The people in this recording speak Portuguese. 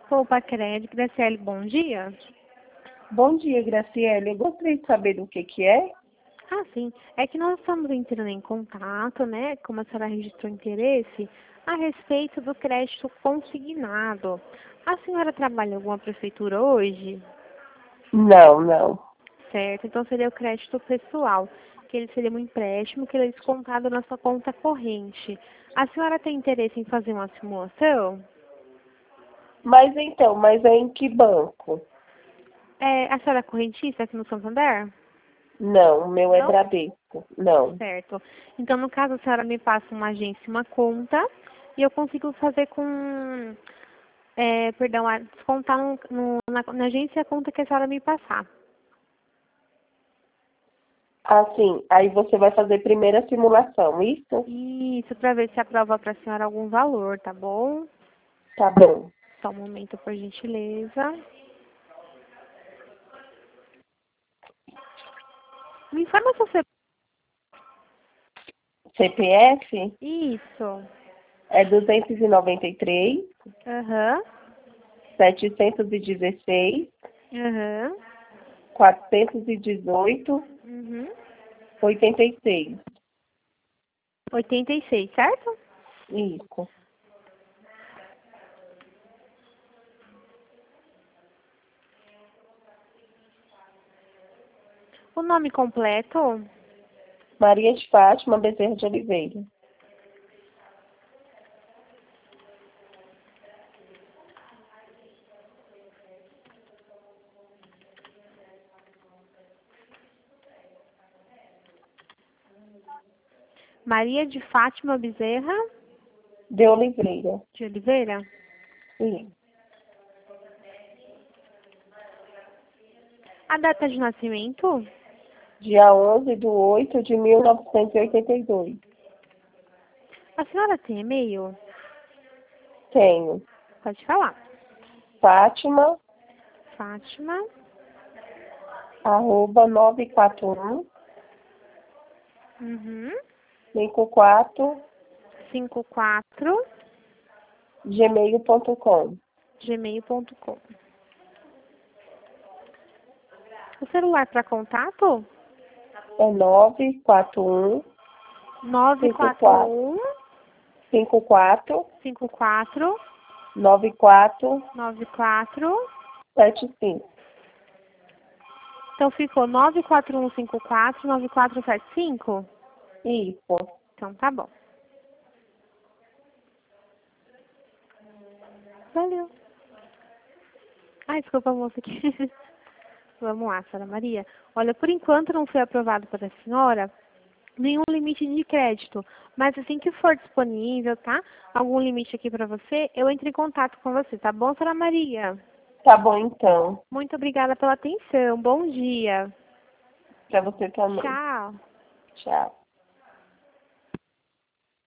Poupa Crédito, Graciele, bom dia. Bom dia, Graciele. Eu gostaria de saber do que é. Ah, sim. É que nós estamos entrando em contato, né? Como a senhora registrou interesse, a respeito do crédito consignado. A senhora trabalha em alguma prefeitura hoje? Não, não. Certo, então seria o crédito pessoal, que ele seria um empréstimo que ele é descontado na sua conta corrente. A senhora tem interesse em fazer uma simulação? Mas é em que banco? A senhora é correntista aqui no Santander? Não, o meu é Não? Bradesco. Não. Certo. Então, no caso, a senhora me passa uma agência e uma conta, e eu consigo fazer descontar na agência a conta que a senhora me passar. Assim, aí você vai fazer primeiro a simulação, isso? Isso, para ver se aprova para a senhora algum valor, tá bom? Tá bom. Só um momento, por gentileza. Me informa se você... CPF Isso. é 293, Aham. 716, Aham. 418, Uhum. 86. 86, certo? Isso. O nome completo? Maria de Fátima Bezerra de Oliveira. Maria de Fátima Bezerra De Oliveira. de Oliveira? Sim. A data de nascimento? Dia 11/8/1982. A senhora tem e-mail? Tenho. Pode falar. Fátima, Fátima, @941 uhum, 54 54, gmail.com. gmail.com. O celular para contato? É 941 54 941 54 54 94 94. 75. Então ficou 94154 9475? Isso. Então tá bom. Valeu. Ai, desculpa, moça aqui. Vamos lá, senhora Maria. Olha, por enquanto não foi aprovado para a senhora nenhum limite de crédito. Mas assim que for disponível, tá? Algum limite aqui para você, eu entro em contato com você, tá bom, senhora Maria? Tá bom, então. Muito obrigada pela atenção. Bom dia. Pra você também. Tchau. Tchau.